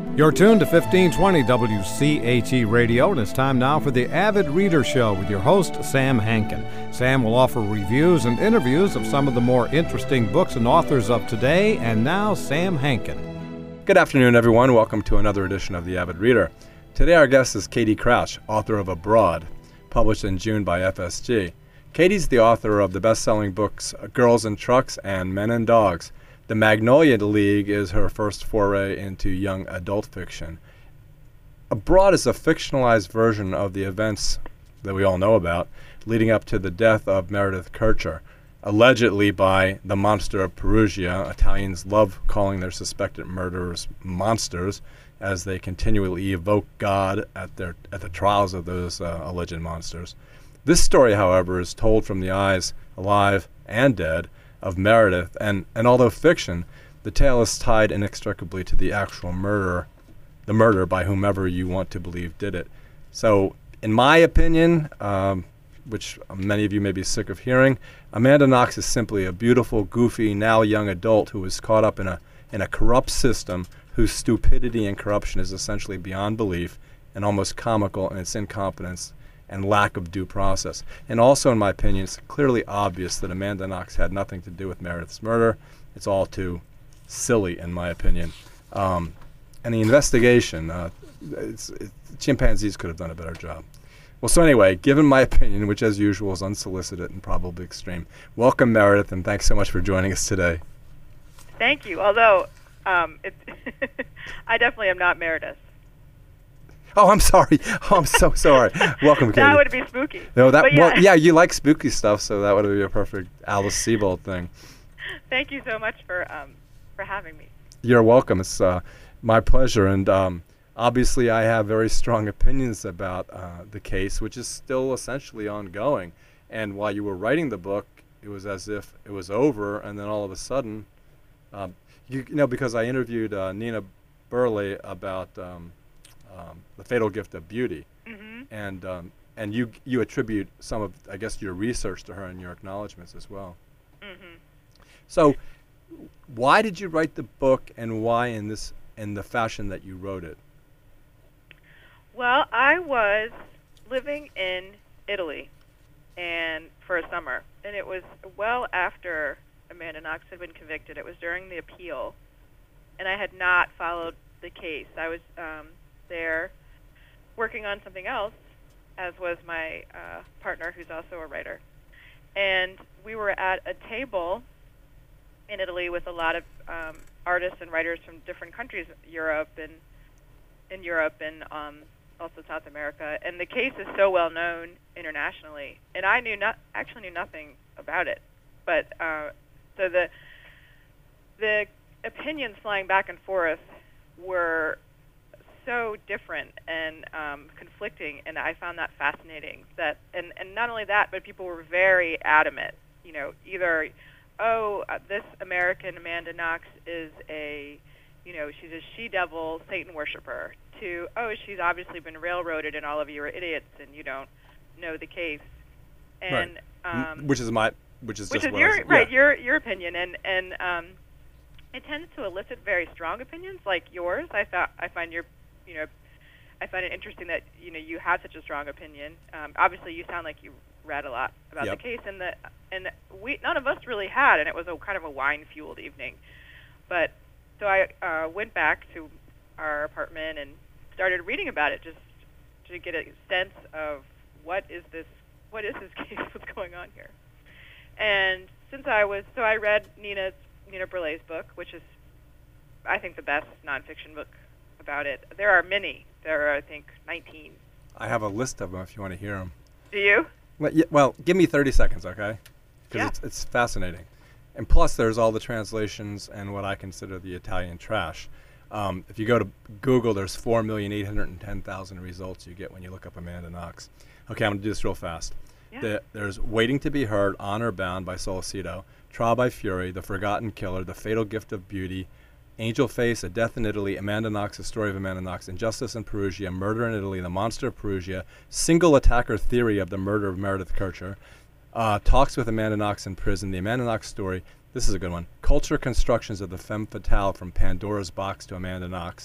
You're tuned to 1520 WCHE Radio, and it's time now for the Avid Reader Show with your host, Sam Hankin. Sam will offer reviews and interviews of some of the more interesting books and authors of today, and now Sam Hankin. Good afternoon, everyone. Welcome to another edition of the Avid Reader. Today our guest is Katie Crouch, author of Abroad, published in June by FSG. Katie's the author of the best-selling books Girls and Trucks and Men and Dogs. The Magnolia League is her first foray into young adult fiction. Abroad is a fictionalized version of the events that we all know about, leading up to the death of Meredith Kercher, allegedly by the Monster of Perugia. Italians love calling their suspected murderers monsters, as they continually evoke God at the trials of those alleged monsters. This story, however, is told from the eyes, alive and dead, of Meredith, and although fiction, the tale is tied inextricably to the actual murder, the murder by whomever you want to believe did it. So, in my opinion, which many of you may be sick of hearing, Amanda Knox is simply a beautiful, goofy, now young adult who is caught up in a corrupt system whose stupidity and corruption is essentially beyond belief and almost comical in its incompetence and lack of due process. And also, in my opinion, it's clearly obvious that Amanda Knox had nothing to do with Meredith's murder. It's all too silly, in my opinion. And the investigation, chimpanzees could have done a better job. Well, so anyway, given my opinion, which as usual is unsolicited and probably extreme, welcome Meredith, and thanks so much for joining us today. Thank you, although I definitely am not Meredith. Oh, I'm sorry. Oh, I'm so sorry. Welcome, Katie. That would be spooky. No, that, yeah. Well, yeah, you like spooky stuff, so that would be a perfect Alice Sebold thing. Thank you so much for having me. You're welcome. It's my pleasure, and obviously I have very strong opinions about the case, which is still essentially ongoing. And while you were writing the book, it was as if it was over, and then all of a sudden, because I interviewed Nina Burleigh about The Fatal Gift of Beauty, mm-hmm. and you attribute some of, I guess, your research to her and your acknowledgments as well. Mm-hmm. So, why did you write the book, and why in the fashion that you wrote it? Well, I was living in Italy, and for a summer, and it was well after Amanda Knox had been convicted. It was during the appeal, and I had not followed the case. I was there working on something else, as was my partner, who's also a writer. And we were at a table in Italy with a lot of artists and writers from different countries, Europe and also South America. And the case is so well known internationally, and I actually knew nothing about it. But so the opinions flying back and forth were so different and conflicting, and I found that fascinating. And not only that, but people were very adamant. Either this American Amanda Knox is she's a she-devil Satan worshiper, to she's obviously been railroaded and all of you are idiots and you don't know the case. And right. Which is your opinion, and it tends to elicit very strong opinions like yours. I find it interesting that you have such a strong opinion. Obviously, you sound like you read a lot about the case, and we none of us really had, and it was a kind of a wine-fueled evening. But so I went back to our apartment and started reading about it just to get a sense of what is this case, what's going on here. And since I read Nina Burleigh's book, which is, I think, the best nonfiction book about it. There are many. There are, I think, 19. I have a list of them if you want to hear them. Do you? Well, give me 30 seconds, okay? Because it's fascinating. And plus, there's all the translations and what I consider the Italian trash. If you go to Google, there's 4,810,000 results you get when you look up Amanda Knox. Okay, I'm going to do this real fast. Yeah. There's Waiting to be Heard, Honor Bound by Sollecito, Trial by Fury, The Forgotten Killer, The Fatal Gift of Beauty, Angel Face, A Death in Italy, Amanda Knox, A Story of Amanda Knox, Injustice in Perugia, Murder in Italy, The Monster of Perugia, Single Attacker Theory of the Murder of Meredith Kercher, Talks with Amanda Knox in Prison, The Amanda Knox Story. This is a good one. Culture Constructions of the Femme Fatale from Pandora's Box to Amanda Knox.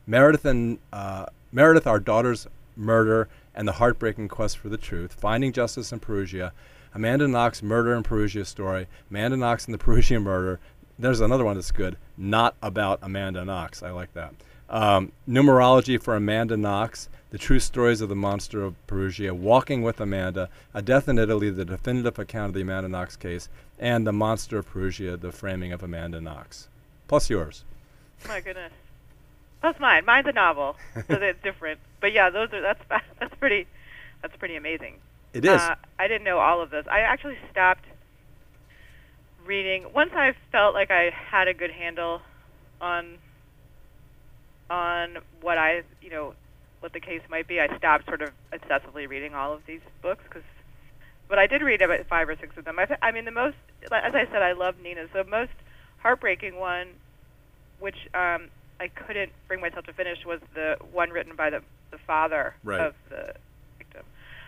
Meredith, Our Daughter's Murder and the Heartbreaking Quest for the Truth, Finding Justice in Perugia, Amanda Knox, Murder in Perugia Story, Amanda Knox and the Perugia Murder. There's another one that's good, Not About Amanda Knox. I like that. Numerology for Amanda Knox, The True Stories of the Monster of Perugia, Walking with Amanda, A Death in Italy, The Definitive Account of the Amanda Knox Case, and The Monster of Perugia, The Framing of Amanda Knox. Plus yours. My goodness. Plus mine. Mine's a novel, so it's different. But yeah, that's pretty amazing. It is. I didn't know all of this. I actually stopped reading once I felt like I had a good handle on what what the case might be. I stopped sort of obsessively reading all of these books but I did read about 5 or 6 of them. I mean, the most, as I said, I love Nina's. The most heartbreaking one, which I couldn't bring myself to finish, was the one written by the father of the victim.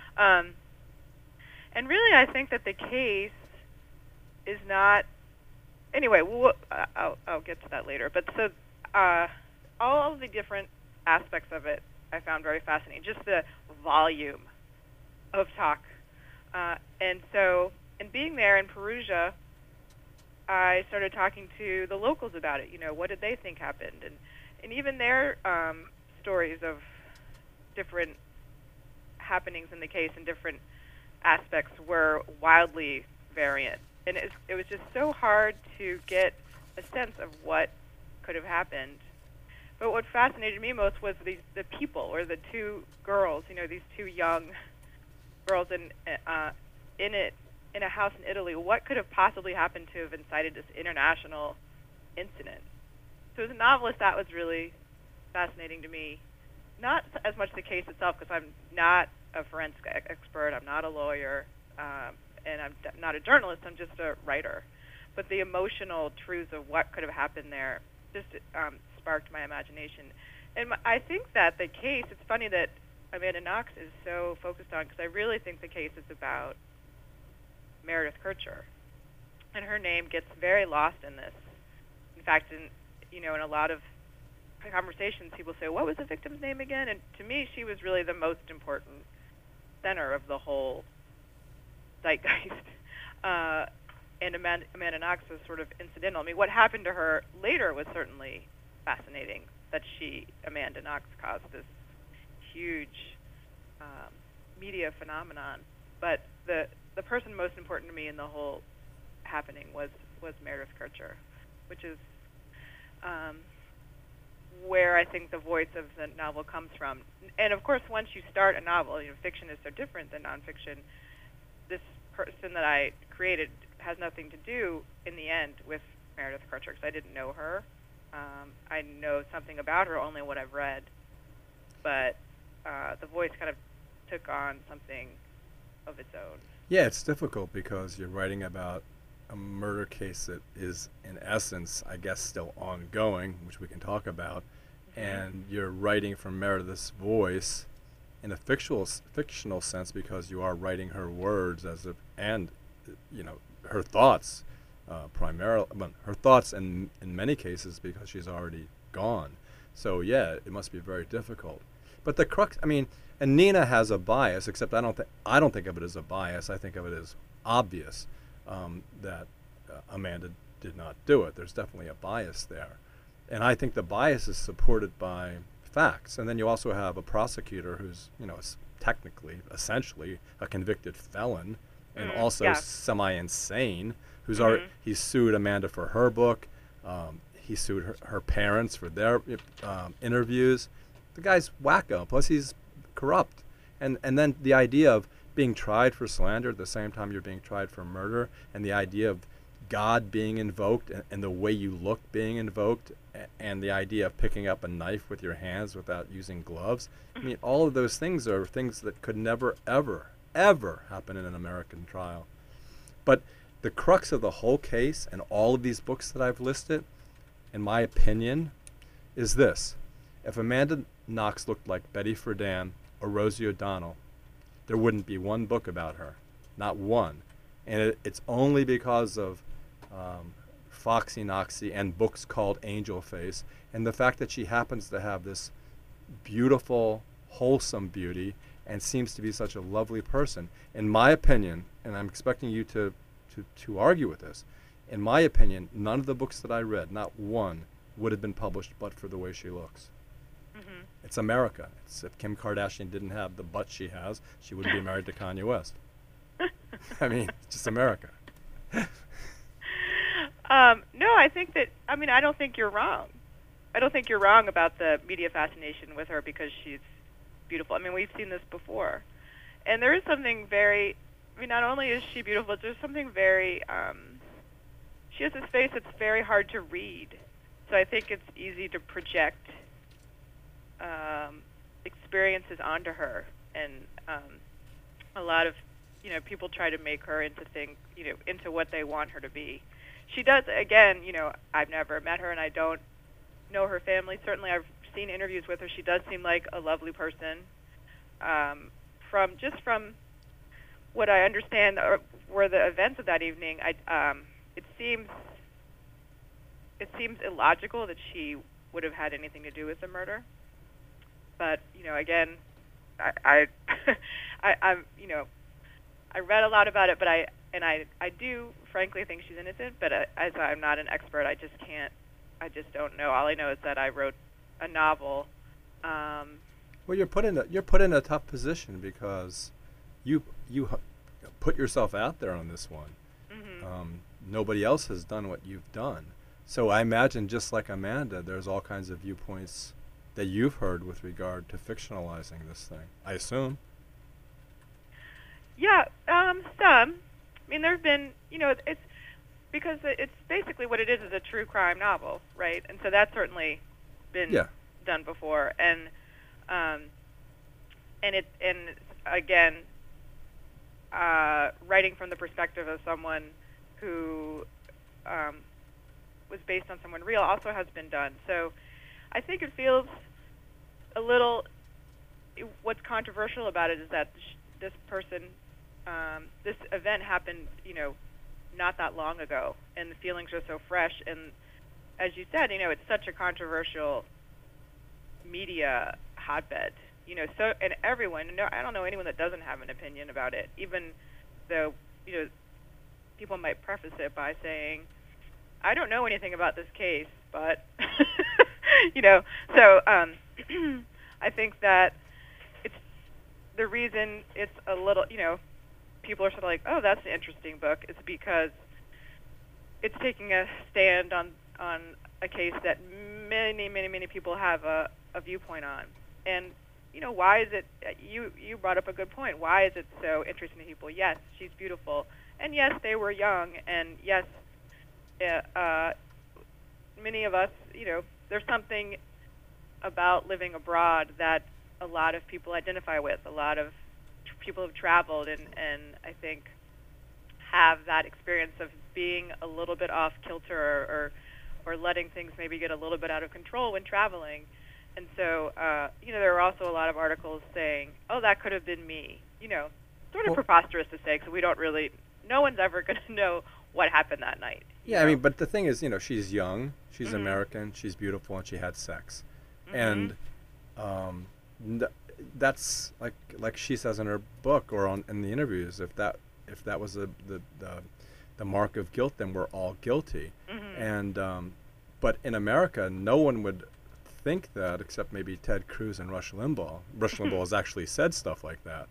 And really, I think that the case is not. Anyway, I'll get to that later. But so all of the different aspects of it I found very fascinating. Just the volume of talk. And so, in being there in Perugia, I started talking to the locals about it. What did they think happened? And even their stories of different happenings in the case and different aspects were wildly variant. And it was just so hard to get a sense of what could have happened. But what fascinated me most was the people, or the 2 girls, these 2 young girls in a house in Italy. What could have possibly happened to have incited this international incident? So as a novelist, that was really fascinating to me. Not as much the case itself, because I'm not a forensic expert, I'm not a lawyer, and I'm not a journalist, I'm just a writer. But the emotional truths of what could have happened there just sparked my imagination. And I think that the case, it's funny that Amanda Knox is so focused on, because I really think the case is about Meredith Kercher. And her name gets very lost in this. In fact, in a lot of conversations, people say, what was the victim's name again? And to me, she was really the most important center of the whole zeitgeist. And Amanda Knox was sort of incidental. I mean, what happened to her later was certainly fascinating, that Amanda Knox, caused this huge media phenomenon. But the person most important to me in the whole happening was Meredith Kercher, which is where I think the voice of the novel comes from. And of course, once you start a novel, fiction is so different than nonfiction. This person that I created has nothing to do, in the end, with Meredith Kercher, because I didn't know her. I know something about her, only what I've read. But the voice kind of took on something of its own. Yeah, it's difficult because you're writing about a murder case that is, in essence, I guess, still ongoing, which we can talk about, and you're writing from Meredith's voice in a fictional sense, because you are writing her words and her thoughts primarily. Well, her thoughts in many cases, because she's already gone. So yeah, it must be very difficult. But the crux, and Nina has a bias, except I don't think of it as a bias. I think of it as obvious that Amanda did not do it. There's definitely a bias there. And I think the bias is supported by facts. And then you also have a prosecutor who's, technically, essentially, a convicted felon, and also semi-insane, who's already, he sued Amanda for her book. He sued her parents for their interviews. The guy's wacko. Plus, he's corrupt. And then the idea of being tried for slander at the same time you're being tried for murder, and the idea of God being invoked and the way you look being invoked, and the idea of picking up a knife with your hands without using gloves. All of those things are things that could never, ever, ever happen in an American trial. But the crux of the whole case and all of these books that I've listed, in my opinion, is this. If Amanda Knox looked like Betty Friedan or Rosie O'Donnell, there wouldn't be one book about her. Not one. And it's only because of Foxy Knoxy and books called Angel Face And the fact that she happens to have this beautiful, wholesome beauty and seems to be such a lovely person, in my opinion, and I'm expecting you to argue with this, in my opinion, none of the books that I read, not one, would have been published but for the way she looks. Mm-hmm. It's America. If Kim Kardashian didn't have the butt she has, she wouldn't be married to Kanye West. I mean, it's just America. No, I think that, I mean, I don't think you're wrong. I don't think you're wrong about the media fascination with her because she's beautiful. I mean, we've seen this before. And there is something very, I mean, not only is she beautiful, there's something very, she has this face that's very hard to read. So I think it's easy to project experiences onto her. And a lot of, people try to make her into into what they want her to be. She does, again, I've never met her and I don't know her family. Certainly I've seen interviews with her. She does seem like a lovely person. From what I understand were the events of that evening, it seems illogical that she would have had anything to do with the murder. But again, I read a lot about it, but I do frankly think she's innocent. But as I'm not an expert, I just don't know. All I know is that I wrote a novel. Well, you're put in a tough position because you put yourself out there on this one. Mm-hmm. Nobody else has done what you've done. So I imagine, just like Amanda, there's all kinds of viewpoints that you've heard with regard to fictionalizing this thing, I assume. Yeah, some. I mean, there have been, it's because it's basically what it is a true crime novel, right? And so that's certainly been done before. And again, writing from the perspective of someone who was based on someone real also has been done. So I think it feels a little, what's controversial about it is that this person, this event happened, not that long ago, and the feelings are so fresh. And as you said, it's such a controversial media hotbed, so, and everyone, I don't know anyone that doesn't have an opinion about it, even though, people might preface it by saying, I don't know anything about this case, but, so I think that it's the reason it's a little, people are sort of like, oh, that's an interesting book. It's because it's taking a stand on a case that many, many, many people have a viewpoint on. And, why is it, you brought up a good point. Why is it so interesting to people? Yes, she's beautiful. And yes, they were young. And yes, many of us, there's something about living abroad that a lot of people identify with. A lot of people have traveled and I think have that experience of being a little bit off kilter or letting things maybe get a little bit out of control when traveling. And so, there are also a lot of articles saying, oh, that could have been me. Sort of preposterous to say, because we don't really, no one's ever going to know what happened that night. Yeah, I mean, but the thing is, she's young, she's Mm-hmm. American, she's beautiful, and she had sex. Mm-hmm. And that's like she says in her book or in the interviews, if that was the mark of guilt, then we're all guilty. Mm-hmm. And but in America, no one would think that except maybe Ted Cruz and Rush Limbaugh. Rush Limbaugh has actually said stuff like that.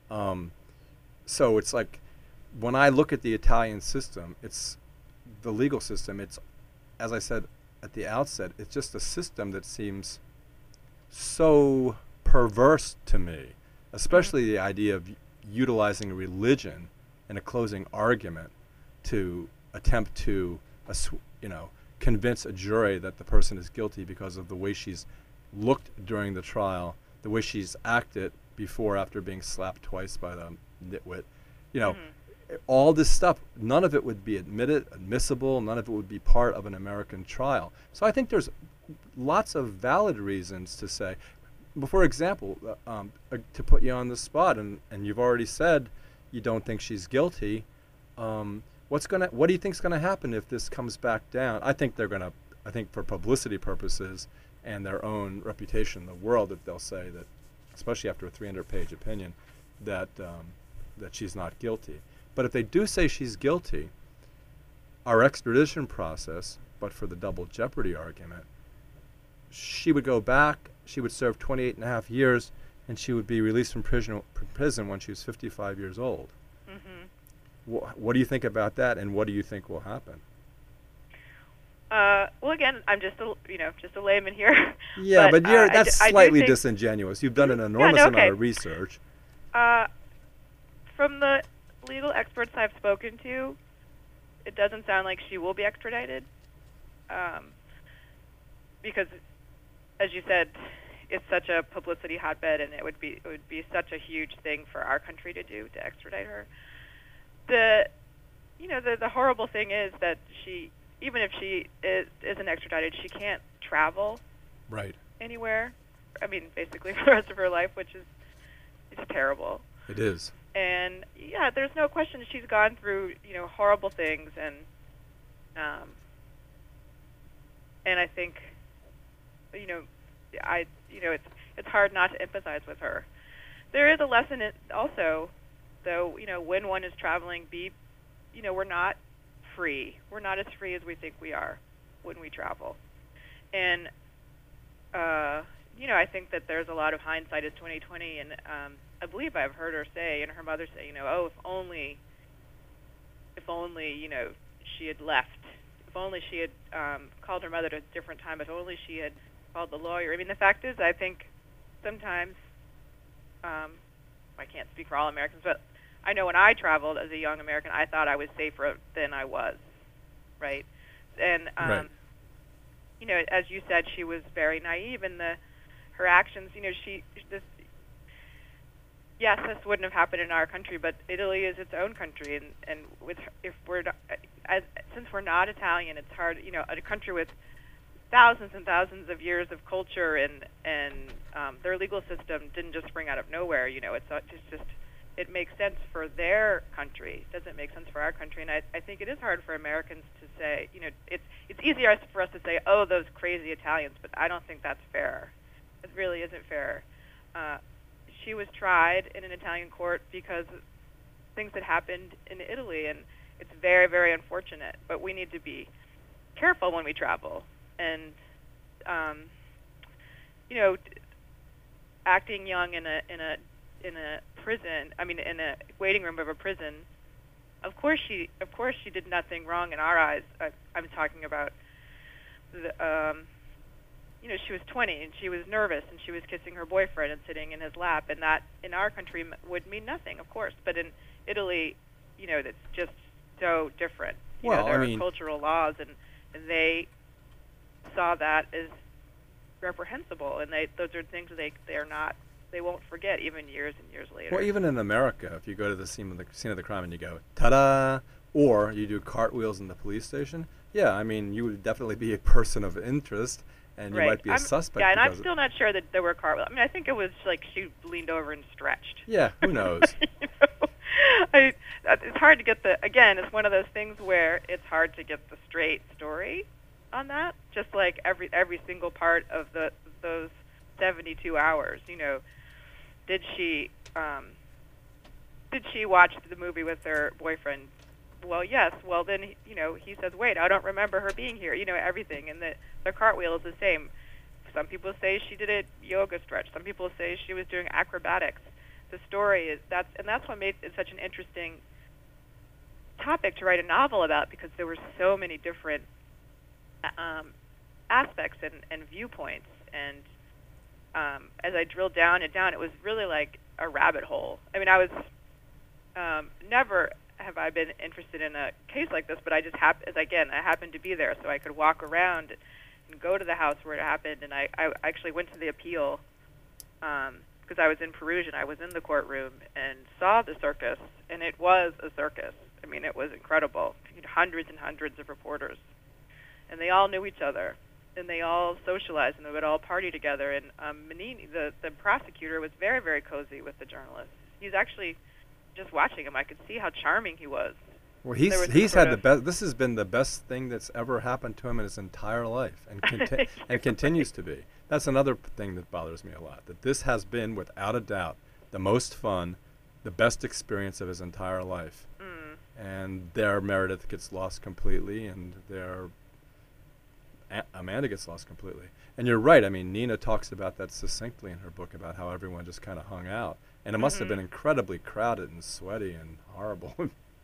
So it's like, when I look at the Italian system, it's the legal system. It's, as I said at the outset, it's just a system that seems so perverse to me, especially the idea of utilizing religion in a closing argument to attempt to, convince a jury that the person is guilty because of the way she's looked during the trial, the way she's acted before, after being slapped twice by the nitwit. All this stuff, none of it would be admissible, none of it would be part of an American trial. So I think there's lots of valid reasons to say, for example, to put you on the spot, and you've already said you don't think she's guilty. What do you think's going to happen if this comes back down? I think they're going to I think for publicity purposes and their own reputation in the world, that they'll say that, especially after a 300-page opinion, that that she's not guilty. But if they do say she's guilty, our extradition process, but for the double jeopardy argument, she would go back, she would serve 28 and a half years, and she would be released from prison when she was 55 years old. Mm-hmm. What do you think about that, and what do you think will happen? Well, again, I'm just a layman here. Yeah, but that's slightly disingenuous. You've done an enormous amount of research. From the legal experts I've spoken to, it doesn't sound like she will be extradited, because, as you said, it's such a publicity hotbed, and it would be such a huge thing for our country to do, to extradite her. The horrible thing is that even if she isn't extradited, she can't travel anywhere. I mean, basically for the rest of her life, which is terrible. It is. And yeah, there's no question she's gone through horrible things, and I think it's hard not to empathize with her. There is a lesson also, though, when one is traveling, we're not free. We're not as free as we think we are when we travel. And I think that there's a lot of hindsight as 2020, and I believe I've heard her say, and her mother say, if only she had left, if only she had called her mother at a different time, if only she had called the lawyer. I mean, the fact is, I think sometimes, I can't speak for all Americans, but I know when I traveled as a young American, I thought I was safer than I was, right? And, as you said, she was very naive, and her actions, yes, this wouldn't have happened in our country, but Italy is its own country, and since we're not Italian, it's hard, a country with thousands and thousands of years of culture, and their legal system didn't just spring out of nowhere. It makes sense for their country. It doesn't make sense for our country, and I think it is hard for Americans to say, it's easier for us to say, oh, those crazy Italians, but I don't think that's fair. It really isn't fair. She was tried in an Italian court because things had happened in Italy, and it's very, very unfortunate, but we need to be careful when we travel. And, acting young in a prison, in a waiting room of a prison, of course she did nothing wrong in our eyes. I'm talking about she was 20 and she was nervous and she was kissing her boyfriend and sitting in his lap, and that in our country would mean nothing, of course. But in Italy, that's just so different. There are cultural laws, and they saw that as reprehensible, and those are things they won't forget even years and years later. Well, even in America, if you go to the scene of the crime and you go, ta-da, or you do cartwheels in the police station, you would definitely be a person of interest, and you might be a suspect. Yeah, and I'm still not sure that there were cartwheels. I think it was like she leaned over and stretched. Yeah, who knows? It's hard to get it's one of those things where it's hard to get the straight story on that, just like every single part of those 72 hours. Did she watch the movie with her boyfriend? Well, yes. Well, then he says, "Wait, I don't remember her being here." Everything, and the cartwheel is the same. Some people say she did a yoga stretch. Some people say she was doing acrobatics. The story is that's what made it such an interesting topic to write a novel about, because there were so many different aspects and viewpoints, and as I drilled down, it was really like a rabbit hole. I was never have I been interested in a case like this, but I just I happened to be there, so I could walk around and go to the house where it happened, and I actually went to the appeal because I was in Perugia. I was in the courtroom and saw the circus, and it was a circus. It was incredible. Hundreds and hundreds of reporters, and they all knew each other, and they all socialized, and they would all party together. And Manini, the prosecutor, was very, very cozy with the journalists. He's actually, just watching him, I could see how charming he was. Well, There was he's sort had the of- best. This has been the best thing that's ever happened to him in his entire life, and and continues to be. That's another thing that bothers me a lot. That this has been, without a doubt, the most fun, the best experience of his entire life. Mm. And there, Meredith gets lost completely, and there, Amanda gets lost completely. And you're right. I mean, Nina talks about that succinctly in her book about how everyone just kind of hung out, and it must have been incredibly crowded and sweaty and horrible.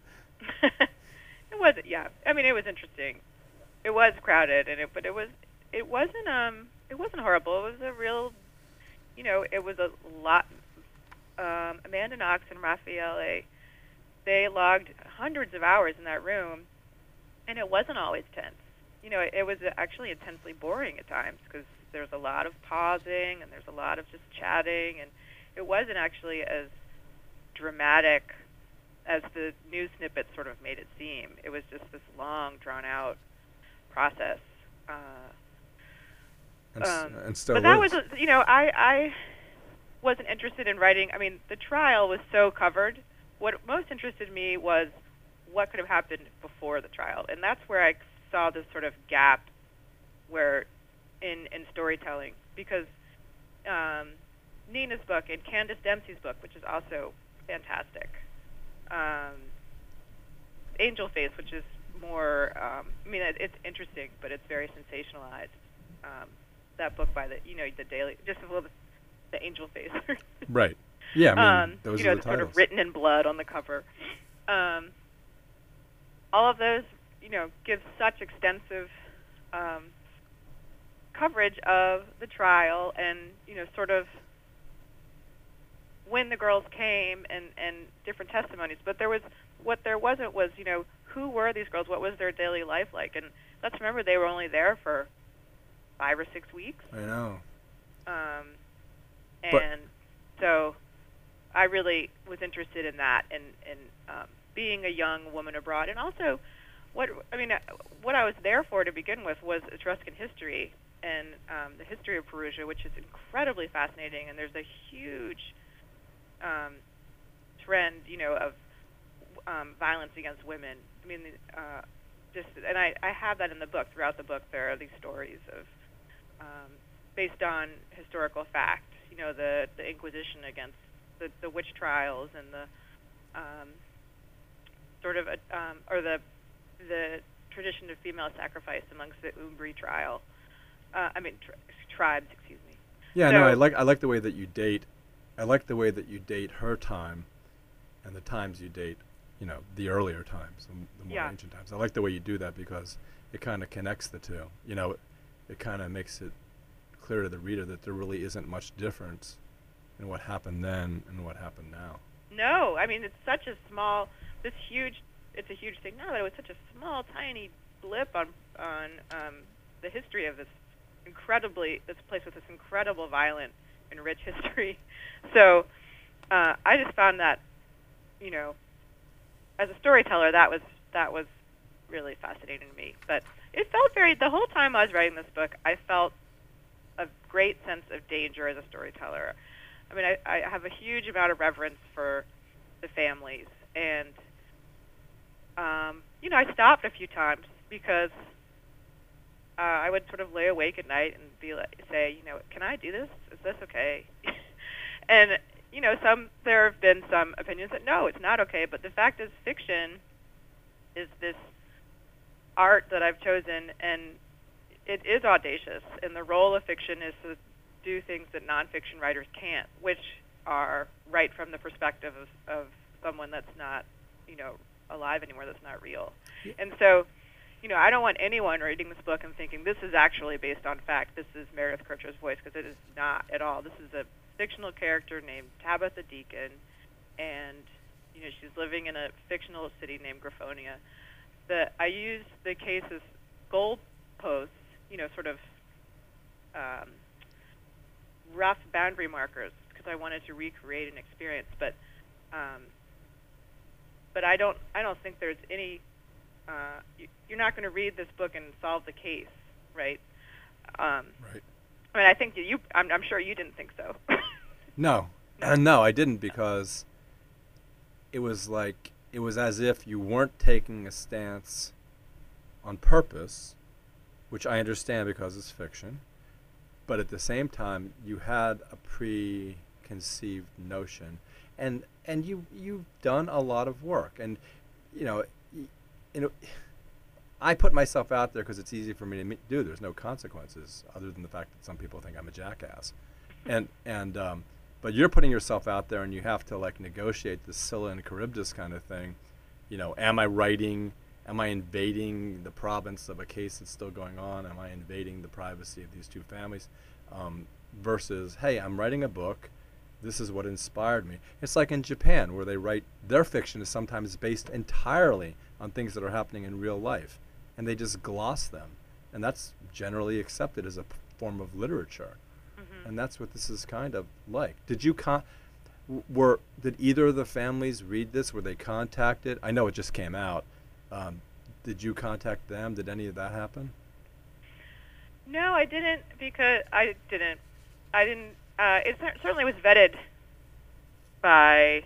It wasn't. Yeah, I mean, it was interesting. It was crowded, but it wasn't horrible. It was a real, it was a lot. Amanda Knox and Raffaele, they logged hundreds of hours in that room, and it wasn't always tense. It was actually intensely boring at times because there's a lot of pausing and there's a lot of just chatting, and it wasn't actually as dramatic as the news snippets sort of made it seem. It was just this long, drawn-out process. And still but that is. was, I wasn't interested in writing. I mean, the trial was so covered. What most interested me was what could have happened before the trial, and that's where I saw this sort of gap where in storytelling, because Nina's book and Candace Dempsey's book, which is also fantastic, Angel Face, which is more, it's interesting, but it's very sensationalized. That book by the Daily, just a little, the Angel Face. Right. Yeah, I mean, those are the it's sort titles. of written in blood on the cover. All of those, give such extensive coverage of the trial and, sort of when the girls came and different testimonies. But what there wasn't was, who were these girls? What was their daily life like? And let's remember they were only there for 5 or 6 weeks. I know. And so I really was interested in that and being a young woman abroad. And also what I was there for to begin with was Etruscan history and the history of Perugia, which is incredibly fascinating. And there's a huge trend, of violence against women. I mean, and I have that in the book. Throughout the book, there are these stories of based on historical fact. The Inquisition against the witch trials and the or the tradition of female sacrifice amongst the Umbri trial. Tribes, excuse me. Yeah, So- no, I like the way that you date. I like the way that you date her time, and the times you date, the earlier times, the more Yeah. ancient times. I like the way you do that because it kind of connects the two. It kind of makes it clear to the reader that there really isn't much difference in what happened then and what happened now. No, I mean, it's such a small, it's a huge thing now, but it was such a small, tiny blip on the history of this place with this incredible, violent and rich history. So I just found that, as a storyteller, that was really fascinating to me. But it felt the whole time I was writing this book, I felt a great sense of danger as a storyteller. I mean, I have a huge amount of reverence for the families, and I stopped a few times because I would sort of lay awake at night and say, can I do this? Is this okay? And there have been some opinions that no, it's not okay. But the fact is, fiction is this art that I've chosen, and it is audacious. And the role of fiction is to do things that nonfiction writers can't, which are write from the perspective of someone that's not, alive anymore, that's not real. Yeah. And so, I don't want anyone reading this book and thinking this is actually based on fact. This is Meredith Kercher's voice, because it is not at all. This is a fictional character named Tabitha Deacon, and she's living in a fictional city named Griffonia. I used the case as goalposts, sort of rough boundary markers, because I wanted to recreate an experience. But I don't think there's any. You're not going to read this book and solve the case, right? Right. I mean, I think I'm sure you didn't think so. No, no, I didn't, because it was like it was as if you weren't taking a stance on purpose, which I understand because it's fiction, but at the same time you had a preconceived notion, and you've done a lot of work, and you know, I put myself out there because it's easy for me to do. There's no consequences other than the fact that some people think I'm a jackass, and but you're putting yourself out there, and you have to like negotiate the Scylla and Charybdis kind of thing. You know, am I invading the province of a case that's still going on? Am I invading the privacy of these two families? Versus, hey, I'm writing a book. This is what inspired me. It's like in Japan, where they write, their fiction is sometimes based entirely on things that are happening in real life, and they just gloss them. And that's generally accepted as a form of literature. Mm-hmm. And that's what this is kind of like. Did you did either of the families read this? Were they contacted? I know it just came out. Did you contact them? Did any of that happen? No, I didn't, because I didn't. It certainly was vetted by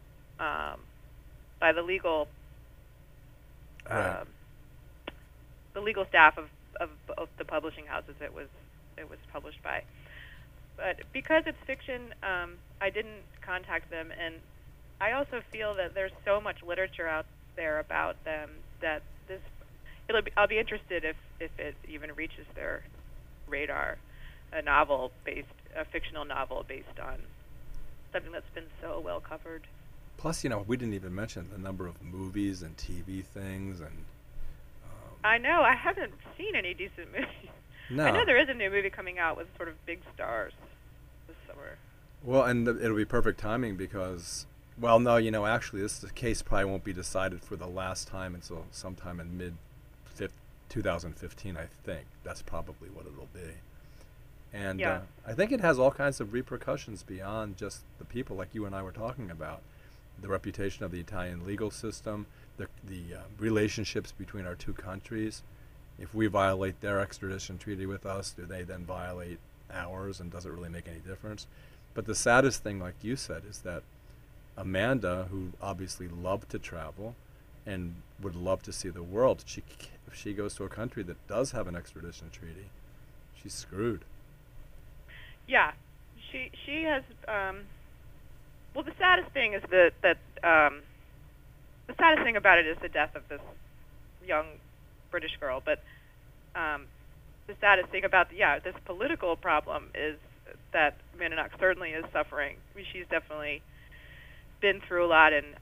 the legal right. The legal staff of both the publishing houses it was published by. But because it's fiction, I didn't contact them, and I also feel that there's so much literature out there about them that I'll be interested if it even reaches their radar, a fictional novel based on something that's been so well covered. Plus, we didn't even mention the number of movies and TV things, and I know I haven't seen any decent movies. No. I know there is a new movie coming out with sort of big stars this summer. Well, and it'll be perfect timing because, well, no, actually, this case probably won't be decided for the last time until sometime in mid-2015, I think. That's probably what it'll be. And yeah. I think it has all kinds of repercussions beyond just the people like you and I were talking about. The reputation of the Italian legal system, the relationships between our two countries. If we violate their extradition treaty with us, do they then violate ours, and does it really make any difference? But the saddest thing, like you said, is that Amanda, who obviously loved to travel and would love to see the world, if she goes to a country that does have an extradition treaty, she's screwed. Yeah, she has. Well, the saddest thing is the saddest thing about it is the death of this young British girl. But the saddest thing about this political problem is that Amanda Knox certainly is suffering. I mean, she's definitely been through a lot, and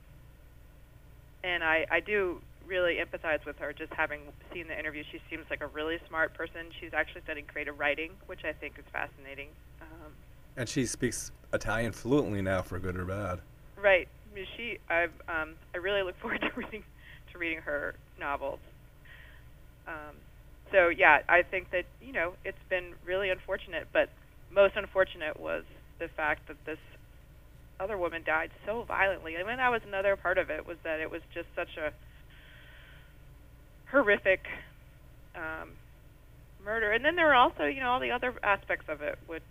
I do really empathize with her. Just having seen the interview, she seems like a really smart person. She's actually studying creative writing, which I think is fascinating. And she speaks Italian fluently now, for good or bad. Right. I mean, I really look forward to reading her novels. So yeah, I think that it's been really unfortunate, but most unfortunate was the fact that this other woman died so violently. I mean, that was another part of it, was that it was just such a horrific murder. And then there were also, all the other aspects of it, with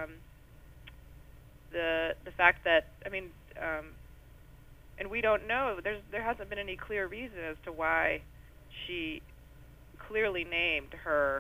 the fact that, and we don't know, there hasn't been any clear reason as to why she clearly named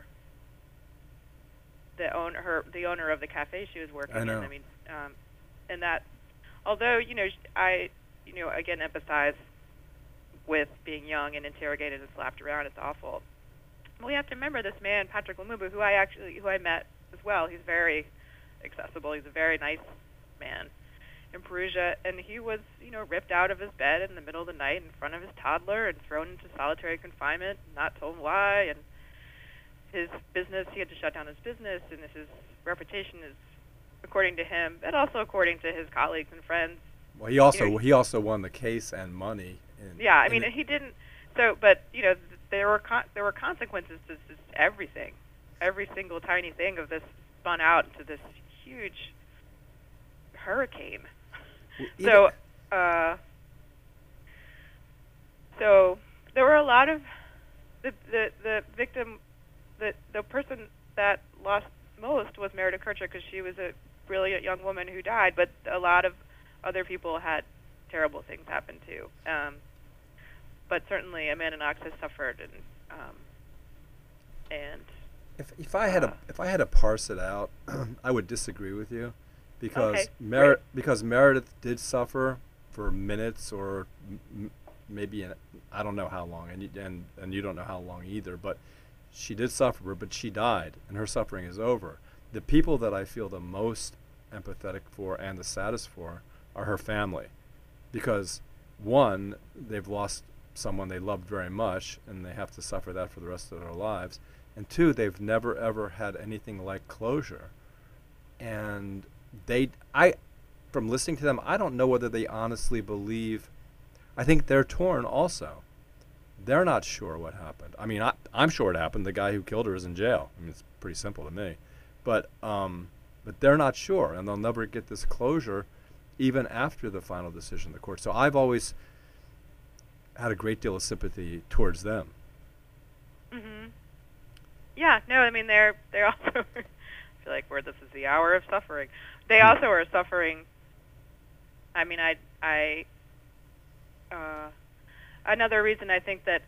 the owner of the cafe she was working in. I mean, and that, although I again empathize with being young and interrogated and slapped around, it's awful. Well, we have to remember this man, Patrick Lumumba, who I met as well. He's very accessible. He's a very nice man in Perugia, and he was ripped out of his bed in the middle of the night in front of his toddler and thrown into solitary confinement, not told why. And his business, he had to shut down his business, and his reputation is, according to him, but also according to his colleagues and friends. Well, he also won the case and money. He didn't. So, but there were consequences to just everything. Every single tiny thing of this spun out into this huge hurricane. So there were a lot of the victim. The person that lost most was Meredith Kercher, because she was a brilliant young woman who died, but a lot of other people had terrible things happen too. But certainly Amanda Knox has suffered, and if I had to parse it out, I would disagree with you, because Okay, because Meredith did suffer for minutes or maybe I don't know how long, and you don't know how long either, but she did suffer, but she died, and her suffering is over. The people that I feel the most empathetic for and the saddest for are her family, because one, they've lost someone they loved very much, and they have to suffer that for the rest of their lives, and two, they've never ever had anything like closure, and from listening to them, I don't know whether they honestly believe. I think they're torn also. They're not sure what happened. I mean, I'm sure it happened. The guy who killed her is in jail. I mean, it's pretty simple to me. But they're not sure, and they'll never get this closure even after the final decision of the court. So I've always had a great deal of sympathy towards them. Mhm. Yeah. No. I mean, they're also. I feel like this is the hour of suffering. They also are suffering. I mean, another reason I think that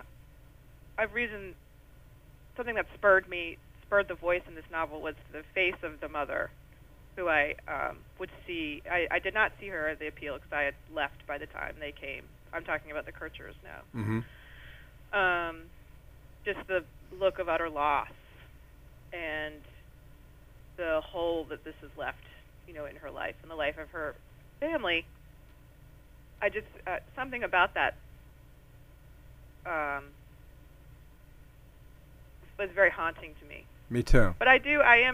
something that spurred the voice in this novel was the face of the mother, who I would see. I did not see her at the appeal because I had left by the time they came. I'm talking about the Kirchers now. Mm-hmm. Just the look of utter loss and the hole that this has left, in her life and the life of her family. I just something about that was very haunting to me. Me too. But I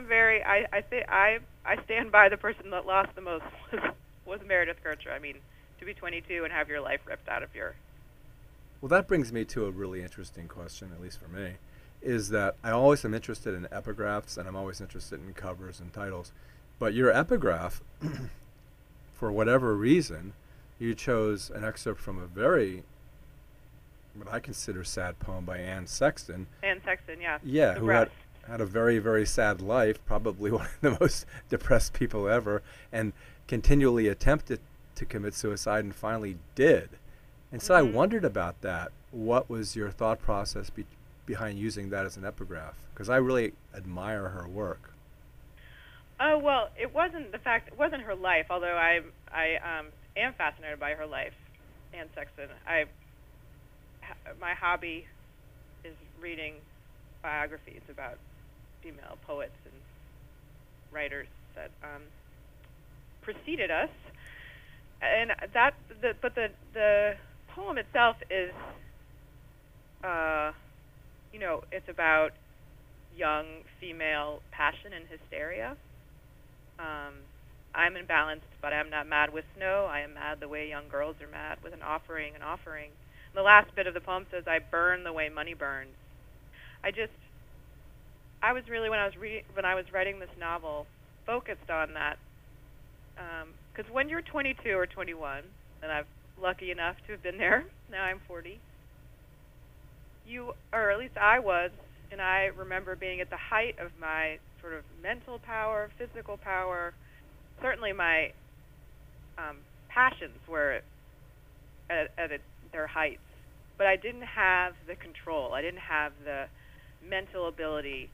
stand by the person that lost the most was Meredith Kircher. I mean, to be 22 and have your life ripped out of your. Well, that brings me to a really interesting question, at least for me, is that I always am interested in epigraphs, and I'm always interested in covers and titles. But your epigraph, for whatever reason, you chose an excerpt from a very, what I consider, sad poem by Anne Sexton. Anne Sexton, yeah. Yeah, who had a very, very sad life, probably one of the most depressed people ever, and continually attempted to commit suicide and finally did. And so I wondered about that. What was your thought process behind using that as an epigraph? Because I really admire her work. Oh, well, it wasn't her life, although I am fascinated by her life, Anne Sexton. My hobby is reading biographies about female poets and writers that preceded us, and the poem itself is, it's about young female passion and hysteria. I'm imbalanced, but I'm not mad with snow. I am mad the way young girls are mad with an offering. The last bit of the poem says, "I burn the way money burns." I was really, when I was writing this novel, focused on that, because when you're 22 or 21, and I'm lucky enough to have been there. Now I'm 40. Or at least I was, and I remember being at the height of my sort of mental power, physical power. Certainly my passions were at their heights, but I didn't have the control. I didn't have the mental ability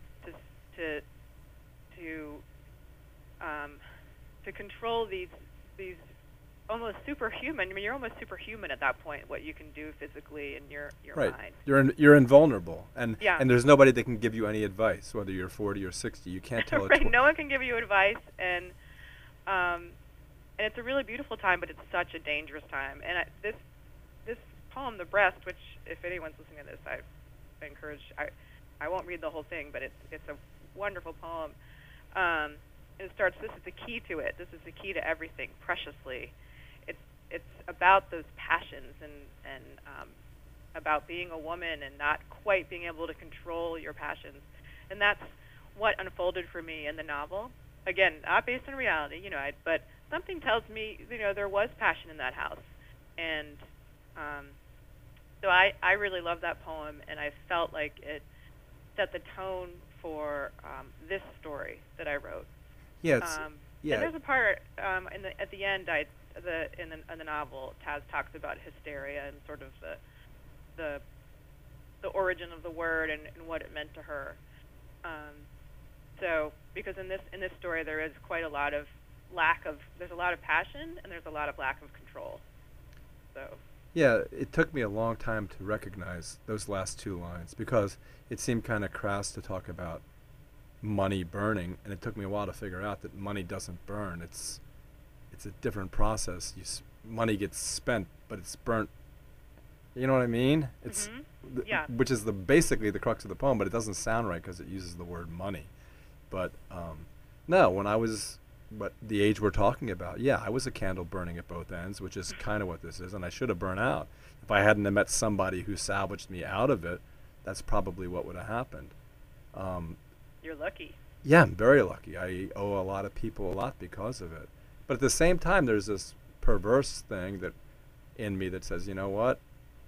to control these almost superhuman. I mean, you're almost superhuman at that point. What you can do physically in your right. mind. You're invulnerable, and yeah. and there's nobody that can give you any advice, whether you're 40 or 60. You can't tell. Right. No one can give you advice, and it's a really beautiful time, but it's such a dangerous time. And this poem, "The Breast," which if anyone's listening to this, I encourage. I won't read the whole thing, but it's a wonderful poem. And it starts, "This is the key to it. This is the key to everything, preciously." It's about those passions and about being a woman and not quite being able to control your passions. And that's what unfolded for me in the novel. Again, not based on reality, but something tells me, there was passion in that house. And so I really love that poem, and I felt like it set the tone for this story that I wrote. Yeah, And there's a part at the end in the novel, Taz talks about hysteria and sort of the origin of the word and what it meant to her. So because in this story there is quite a lot of there's a lot of passion and there's a lot of lack of control. So yeah, it took me a long time to recognize those last two lines because it seemed kind of crass to talk about money burning, and it took me a while to figure out that money doesn't burn. It's a different process. Money gets spent, but it's burnt. You know what I mean? It's yeah. Which is basically the crux of the poem, but it doesn't sound right because it uses the word money. But no, when I was the age we're talking about, yeah, I was a candle burning at both ends, which is kind of what this is, and I should have burned out. If I hadn't have met somebody who salvaged me out of it, that's probably what would have happened. You're lucky. Yeah, I'm very lucky. I owe a lot of people a lot because of it. But at the same time, there's this perverse thing that in me that says, you know what?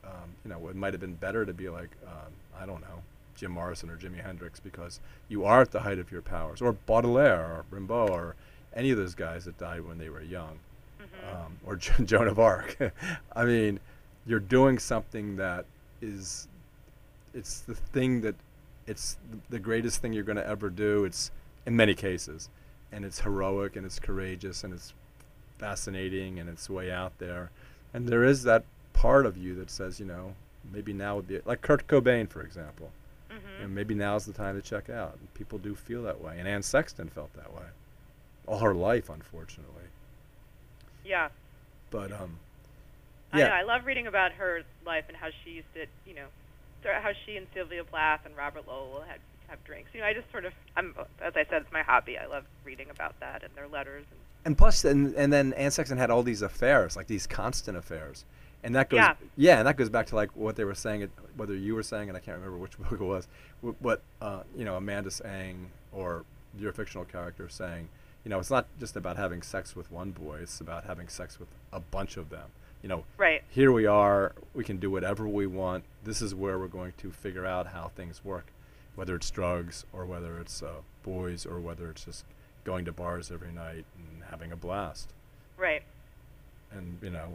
It might have been better to be like, I don't know, Jim Morrison or Jimi Hendrix, because you are at the height of your powers, or Baudelaire or Rimbaud or any of those guys that died when they were young, or Joan of Arc. I mean, you're doing something that it's the thing that it's the greatest thing you're going to ever do. It's in many cases, and it's heroic and it's courageous and it's fascinating and it's way out there. And there is that part of you that says, maybe now would be like Kurt Cobain, for example. Maybe now's the time to check out. And people do feel that way, and Anne Sexton felt that way all her life, unfortunately. Yeah. But I know, I love reading about her life and how she used to, how she and Sylvia Plath and Robert Lowell had have drinks. I just sort of, as I said, it's my hobby. I love reading about that and their letters. And plus, and then Anne Sexton had all these affairs, like these constant affairs. And that goes, and that goes back to like what they were saying, whether you were saying, and I can't remember which book it was, what Amanda saying, or your fictional character saying, it's not just about having sex with one boy, it's about having sex with a bunch of them. Right. Here we are, we can do whatever we want. This is where we're going to figure out how things work, whether it's drugs or whether it's boys or whether it's just going to bars every night and having a blast. Right. And,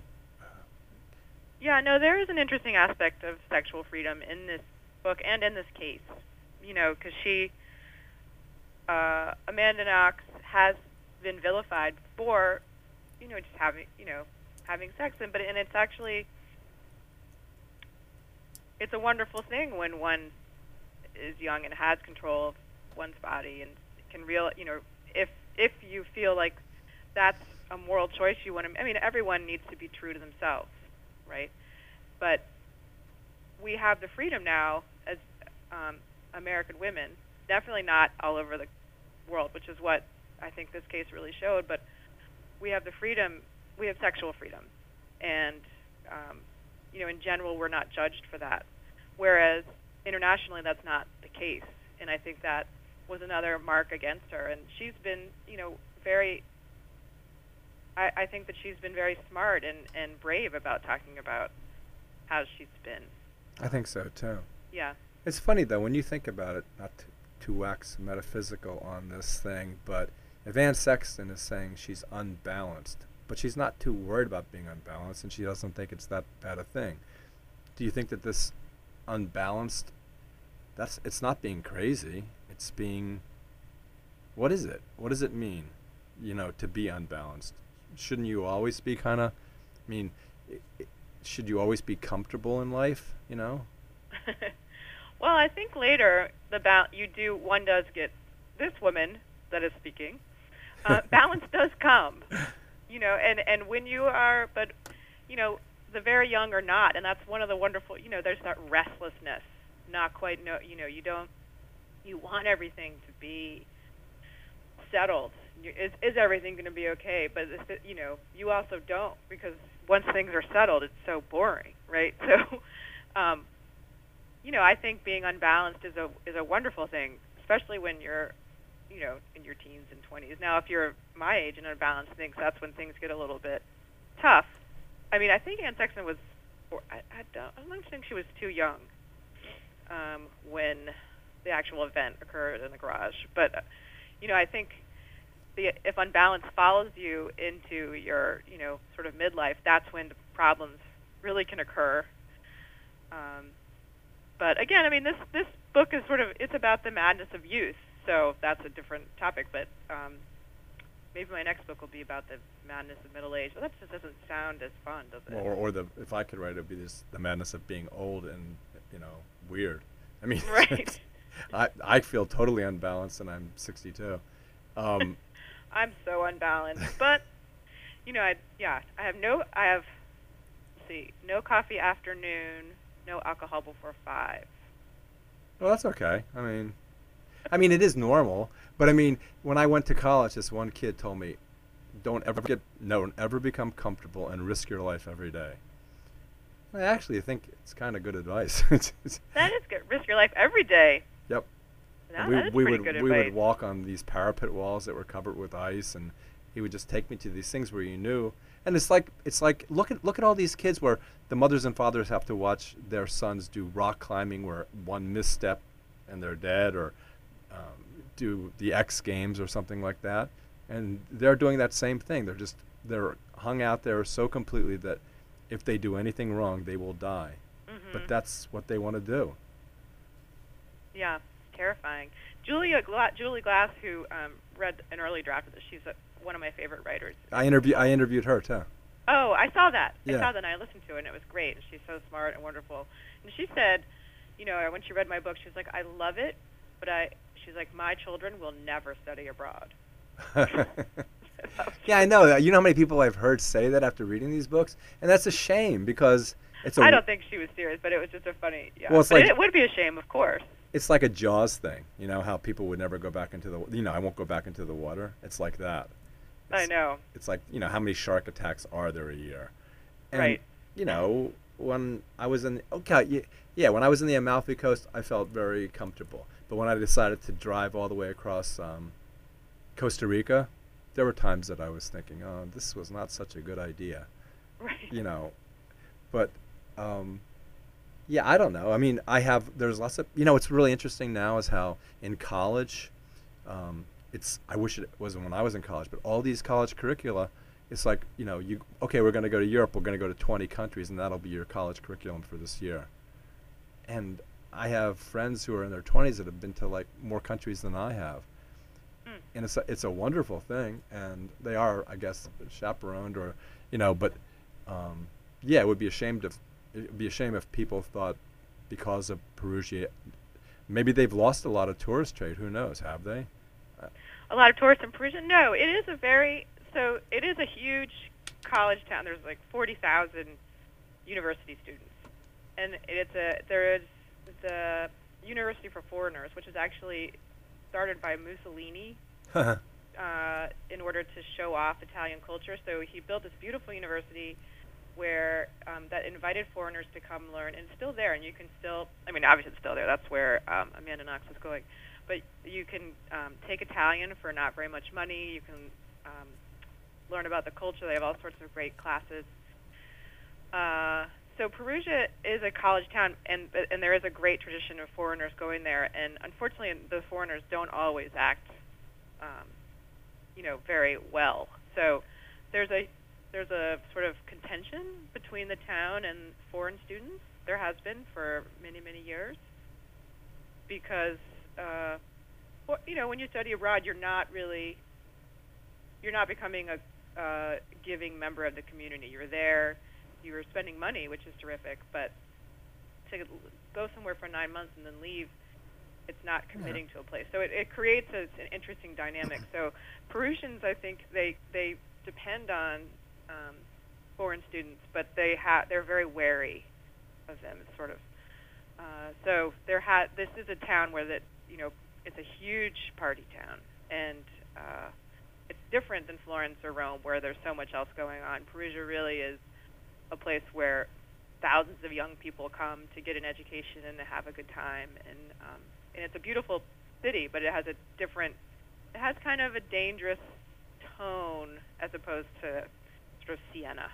Yeah, no, there is an interesting aspect of sexual freedom in this book and in this case, because she, Amanda Knox, has been vilified for, just having sex, and it's actually, it's a wonderful thing when one is young and has control of one's body and can if you feel like that's a moral choice you want to, everyone needs to be true to themselves, right? But we have the freedom now as American women, definitely not all over the world, which is what I think this case really showed, but we have the freedom, we have sexual freedom, and in general we're not judged for that, whereas internationally that's not the case, and I think that was another mark against her, and she's been very, I think that she's been very smart and brave about talking about how she's been. I think so too. Yeah. It's funny though when you think about it, not to wax metaphysical on this thing, but if Anne Sexton is saying she's unbalanced, but she's not too worried about being unbalanced and she doesn't think it's that bad a thing, do you think that this unbalanced, it's not being crazy, it's being, what is it? What does it mean, to be unbalanced? Shouldn't you always be should you always be comfortable in life, Well, I think later one does get, this woman that is speaking, balance does come, and when you are, but, the very young are not, and that's one of the wonderful, there's that restlessness, not quite, you want everything to be settled. Is everything going to be okay? But, you also don't, because once things are settled, it's so boring, right? So, I think being unbalanced is a wonderful thing, especially when you're, in your teens and 20s. Now, if you're my age and unbalanced, that's when things get a little bit tough. I think Anne Sexton was, I don't think she was too young when the actual event occurred in the garage. But, I think if unbalance follows you into your, sort of midlife, that's when the problems really can occur. But again, I mean, this book is it's about the madness of youth, so that's a different topic. But maybe my next book will be about the madness of middle age. Well, that just doesn't sound as fun, does it? Or if I could write it, would be the madness of being old and weird. I mean, right. I feel totally unbalanced, and I'm 62. I'm so unbalanced, but I have no coffee afternoon, no alcohol before 5. Well, that's okay. I mean, it is normal, but I mean, when I went to college, this one kid told me, don't ever become comfortable and risk your life every day. I actually think it's kind of good advice. That is good. Risk your life every day. Yep. That is pretty good advice. We would walk on these parapet walls that were covered with ice, and he would just take me to these things where you knew. And it's like look at all these kids where the mothers and fathers have to watch their sons do rock climbing where one misstep and they're dead, or do the X Games or something like that, and they're doing that same thing. They're hung out there so completely that if they do anything wrong, they will die. Mm-hmm. But that's what they want to do. Yeah, terrifying. Julie Glass, who read an early draft of this, she's one of my favorite writers. I interviewed her too. Oh, I saw that. Yeah. I saw that, and I listened to it, and it was great. She's so smart and wonderful. And she said, when she read my book, she was like, I love it, but she's like, my children will never study abroad. Yeah, I know. You know how many people I've heard say that after reading these books? And that's a shame, because I don't think she was serious, but it was just a funny, yeah. Well, it would be a shame, of course. It's like a Jaws thing. You know how people would never go back into I won't go back into the water? It's like that. I know. It's like, how many shark attacks are there a year? And, right. When I was when I was in the Amalfi Coast, I felt very comfortable. But when I decided to drive all the way across Costa Rica, there were times that I was thinking, oh, this was not such a good idea. Right. But I don't know. I mean, there's lots of, what's really interesting now is how in college, I wish it wasn't when I was in college, but all these college curricula, it's like, we're going to go to Europe, we're going to go to 20 countries, and that'll be your college curriculum for this year. And I have friends who are in their 20s that have been to like more countries than I have. And it's a wonderful thing, and they are, I guess, chaperoned, or but it would be a shame if people thought because of Perugia, maybe they've lost a lot of tourist trade. Who knows? Have they? A lot of tourists in Perugia? No, it is a huge college town. There's like 40,000 university students, and there is the University for Foreigners, which is actually started by Mussolini in order to show off Italian culture. So he built this beautiful university where that invited foreigners to come learn, and it's still there. And you can still, obviously it's still there. That's where Amanda Knox was going. But you can take Italian for not very much money. You can learn about the culture. They have all sorts of great classes. So Perugia is a college town, and there is a great tradition of foreigners going there. And unfortunately, the foreigners don't always act, very well. So there's a sort of contention between the town and foreign students. There has been for many, many years, because when you study abroad, you're not becoming a giving member of the community. You're there. You're spending money, which is terrific, but to go somewhere for 9 months and then leave, it's not committing to a place. So it creates an interesting dynamic. So Perusians, I think, they depend on foreign students, but they're very wary of them. It's sort of so this is a town where it's a huge party town, and it's different than Florence or Rome, where there's so much else going on. Perugia really is a place where thousands of young people come to get an education and to have a good time, and it's a beautiful city, but it has kind of a dangerous tone as opposed to sort of Siena,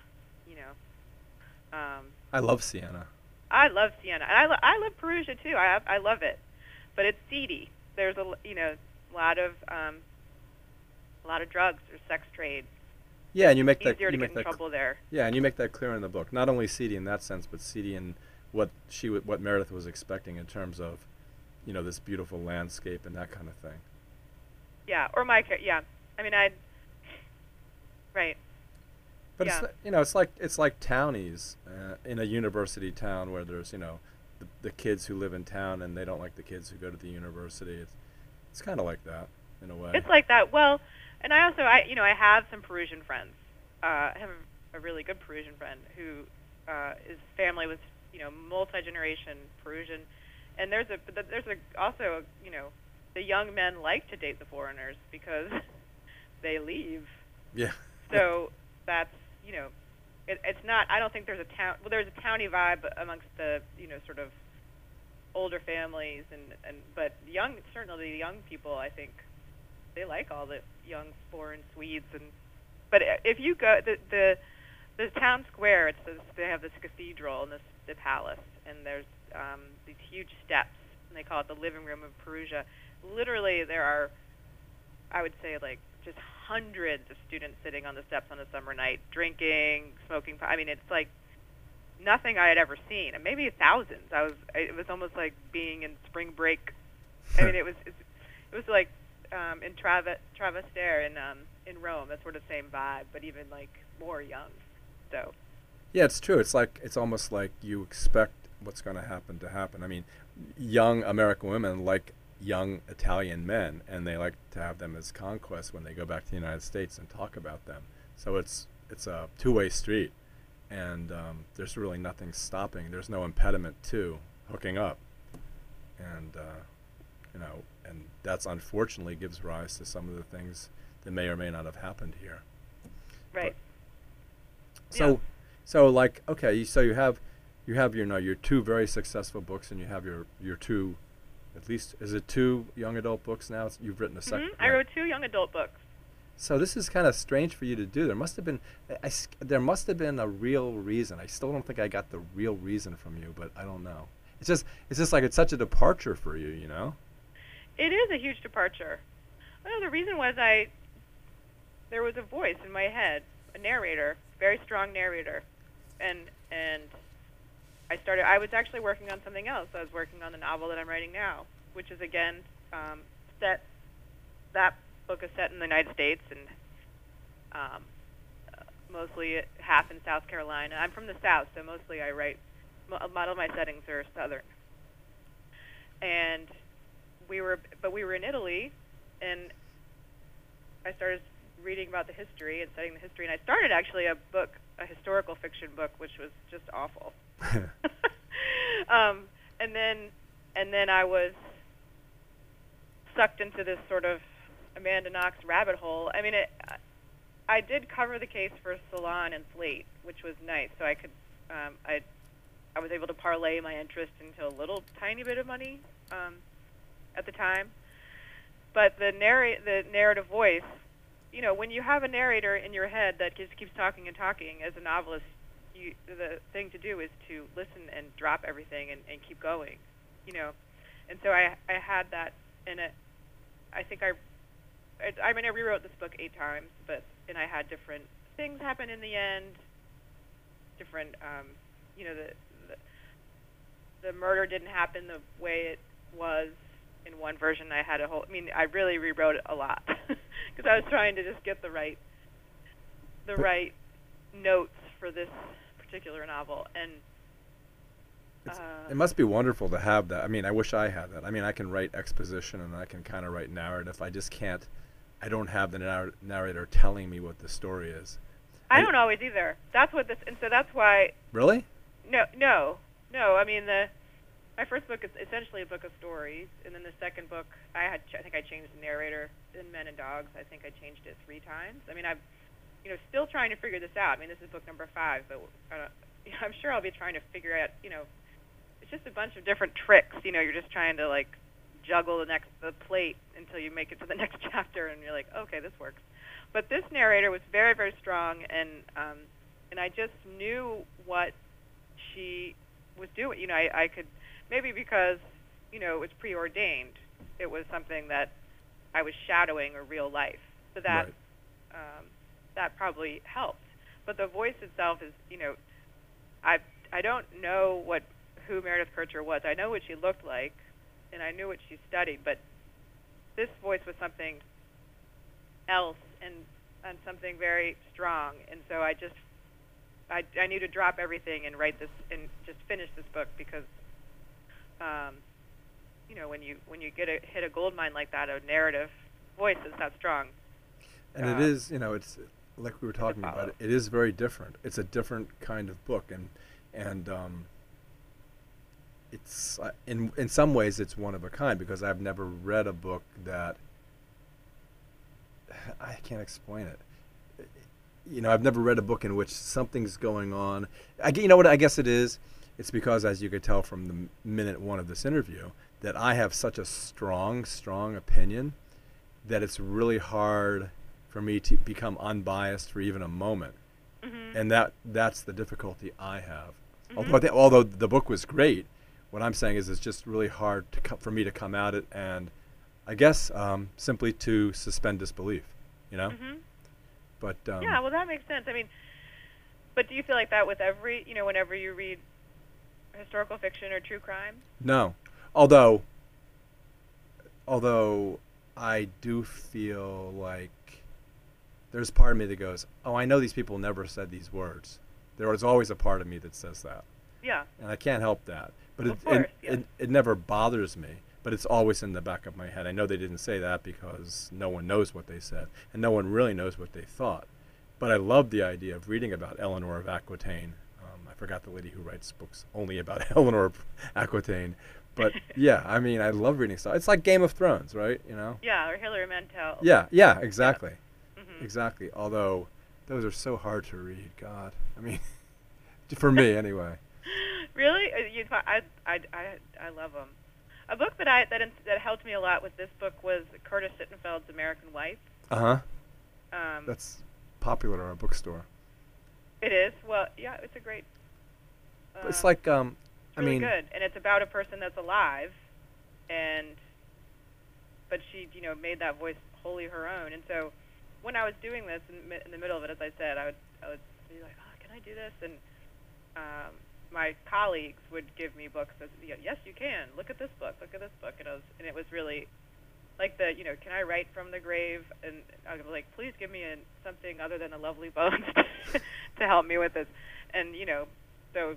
I love Siena. I love Siena, and I love Perugia too. I love it, but it's seedy. There's a lot of a lot of drugs or sex trade. Yeah, and you make that Easier to get in trouble there. Yeah, and you make that clear in the book. Not only seedy in that sense, but seedy in what Meredith was expecting in terms of, this beautiful landscape and that kind of thing. Yeah, or yeah. I mean, right. But yeah. it's like townies in a university town where there's the kids who live in town and they don't like the kids who go to the university. It's kind of like that in a way. It's like that. Well, and I also I have some Perusian friends. I have a really good Perusian friend who his family was multi-generation Perusian, and there's also the young men like to date the foreigners because they leave. Yeah. So that's it's not. I don't think there's a town. Well, there's a towny vibe amongst the sort of older families but certainly the young people. I think they like all the young foreign Swedes but if you go the town square, they have this cathedral and the palace, and there's these huge steps, and they call it the living room of Perugia. Literally, there are, I would say, like just hundreds of students sitting on the steps on a summer night, drinking, smoking. I mean, it's like nothing I had ever seen, and maybe thousands. It was almost like being in spring break. I mean, it was like in Trastevere in Rome. That sort of same vibe, but even like more young. So. Yeah, it's true. It's almost like you expect what's going to happen. I mean, young American women like young Italian men, and they like to have them as conquests when they go back to the United States and talk about them. So it's a two-way street, and there's really nothing stopping. There's no impediment to hooking up, and and that's unfortunately gives rise to some of the things that may or may not have happened here. Right. So like, okay, so you have your two very successful books, and you have your two, at least, is it two young adult books now? You've written a second. I wrote two young adult books. So this is kind of strange for you to do. There must have been a real reason. I still don't think I got the real reason from you, but I don't know. It's just like it's such a departure for you, It is a huge departure. Well, the reason was there was a voice in my head, a narrator, very strong narrator, and I was actually working on something else. I was working on the novel that I'm writing now, which is again that book is set in the United States and mostly half in South Carolina. I'm from the South, so mostly I write. A lot of my settings are Southern, and we were in Italy, and I started reading about the history and studying the history, and I started actually a historical fiction book, which was just awful. and then I was sucked into this sort of Amanda Knox rabbit hole. I mean, I did cover the case for Salon and Slate, which was nice. So I could, I was able to parlay my interest into a little tiny bit of money at the time. But the narrative voice, when you have a narrator in your head that just keeps talking and talking, as a novelist, the thing to do is to listen and drop everything and keep going, And so I had that, and I think I rewrote this book 8 times, and I had different things happen in the end. Different, the murder didn't happen the way it was in one version. I had I really rewrote it a lot because I was trying to just get the right notes for this particular novel, and it must be wonderful to have that. I mean, I wish I had that. I mean, I can write exposition and I can kind of write narrative. I don't have the narrator telling me what the story is. I don't always either. That's why. Really? No. I mean, my first book is essentially a book of stories, and then the second book, I think I changed the narrator in Men and Dogs. I think I changed it 3 times. I mean, I'm, still trying to figure this out. I mean, this is book number 5, but I'm sure I'll be trying to figure out. It's just a bunch of different tricks. You're just trying to like juggle the plate until you make it to the next chapter, and you're like, okay, this works. But this narrator was very, very strong, and I just knew what she was doing. I could, maybe because it was preordained. It was something that I was shadowing a real life, So that Right. that probably helped. But the voice itself is, I don't know who Meredith Kercher was. I know what she looked like, and I knew what she studied, but this voice was something else and something very strong. And so I need to drop everything and write this and just finish this book because, when you hit a gold mine like that, a narrative voice that's that strong. And it is, it's like we were talking about. It is very different. It's a different kind of book, and it's in some ways it's one of a kind because I've never read a book that I can't explain it. I've never read a book in which something's going on. You know what I guess it is? It's because, as you could tell from the minute one of this interview, that I have such a strong opinion that it's really hard for me to become unbiased for even a moment. Mm-hmm. And that's the difficulty I have. Mm-hmm. Although the book was great, what I'm saying is it's just really hard for me to come at it and, I guess, simply to suspend disbelief, Mm-hmm. But yeah, well, that makes sense. I mean, but do you feel like that with every, whenever you read historical fiction or true crime? No. Although I do feel like there's part of me that goes, oh, I know these people never said these words. There is always a part of me that says that. Yeah. And I can't help that. But Of course, yes. it never bothers me. But it's always in the back of my head. I know they didn't say that because no one knows what they said. And no one really knows what they thought. But I love the idea of reading about Eleanor of Aquitaine. I forgot the lady who writes books only about Eleanor of Aquitaine. But, yeah, I mean, I love reading stuff. It's like Game of Thrones, right? Yeah, or Hilary Mantel. Yeah, exactly. Yeah. Mm-hmm. Exactly. Although those are so hard to read. God. I mean, for me anyway. Really? I love them. A book that helped me a lot with this book was Curtis Sittenfeld's American Wife. Uh-huh. That's popular at our bookstore. It is. Well, yeah, it's a great. It's like it's really good, and it's about a person that's alive, but she made that voice wholly her own. And so when I was doing this in the middle of it, as I said, I would be like, oh, can I do this? And my colleagues would give me books that, yes, you can. Look at this book. Look at this book. And it was really like can I write from the grave? And I was like, please give me something other than a Lovely Bones to help me with this. And so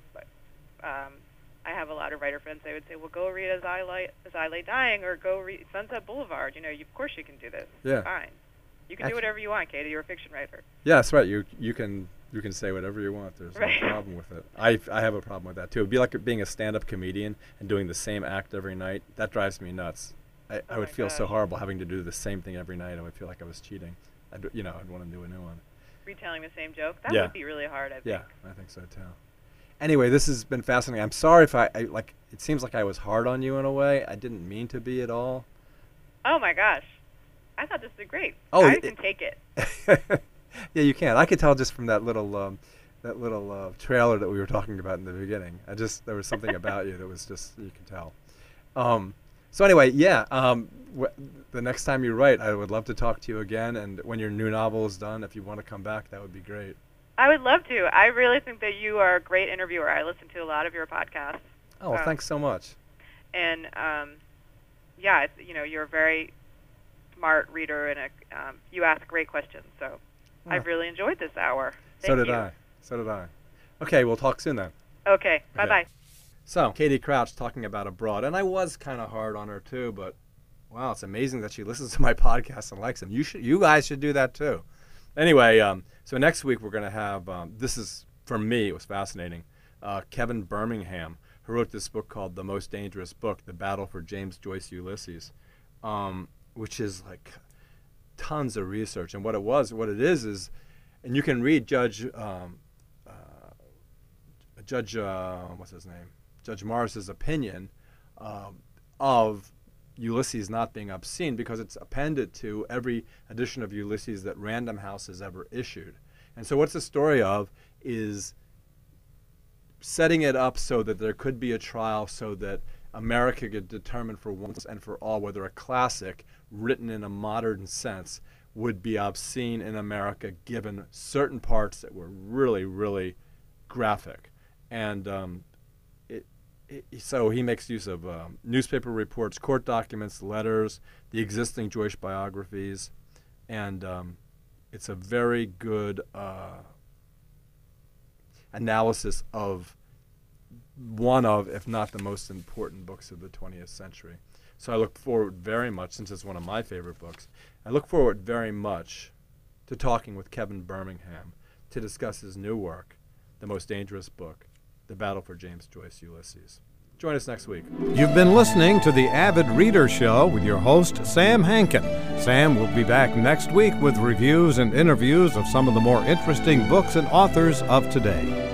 I have a lot of writer friends. They would say, well, go read As I Lay Dying, or go read Sunset Boulevard. Of course you can do this. Yeah. It's fine. You can do whatever you want, Katie. You're a fiction writer. Yeah, that's right. You can say whatever you want. There's right. No problem with it. I have a problem with that too. It'd be like being a stand-up comedian and doing the same act every night. That drives me nuts. I would feel so horrible having to do the same thing every night. I would feel like I was cheating. I'd want to do a new one. Retelling the same joke? That would be really hard, I think. Yeah, I think so too. Anyway, this has been fascinating. I'm sorry if I it seems like I was hard on you in a way. I didn't mean to be at all. Oh my gosh. I thought this was great. Oh, I can take it. Yeah, you can. I could tell just from that little trailer that we were talking about in the beginning. There was something about you that was just, you can tell. So anyway, yeah, the next time you write, I would love to talk to you again. And when your new novel is done, if you want to come back, that would be great. I would love to. I really think that you are a great interviewer. I listen to a lot of your podcasts. Oh, well, thanks so much. And yeah, you're a very smart reader, and you ask great questions. So I've really enjoyed this hour. Thank you. So did I. Okay, we'll talk soon then. Okay, bye-bye. So, Katie Crouch talking about Abroad, and I was kind of hard on her too, but wow, it's amazing that she listens to my podcast and likes them. You guys should do that too. Anyway, so next week we're going to have, this is, for me, it was fascinating, Kevin Birmingham, who wrote this book called The Most Dangerous Book, The Battle for James Joyce Ulysses, which is like tons of research. And what it is, and you can read Judge what's his name? Judge Morris's opinion of Ulysses not being obscene because it's appended to every edition of Ulysses that Random House has ever issued. And so what's the story of is setting it up so that there could be a trial so that America could determine for once and for all whether a classic written in a modern sense would be obscene in America given certain parts that were really, really graphic. And so he makes use of newspaper reports, court documents, letters, the existing Jewish biographies, and it's a very good analysis of one of, if not the most important books of the 20th century. So I look forward very much, since it's one of my favorite books, I look forward very much to talking with Kevin Birmingham to discuss his new work, The Most Dangerous Book, The Battle for James Joyce Ulysses. Join us next week. You've been listening to the Avid Reader Show with your host, Sam Hankin. Sam will be back next week with reviews and interviews of some of the more interesting books and authors of today.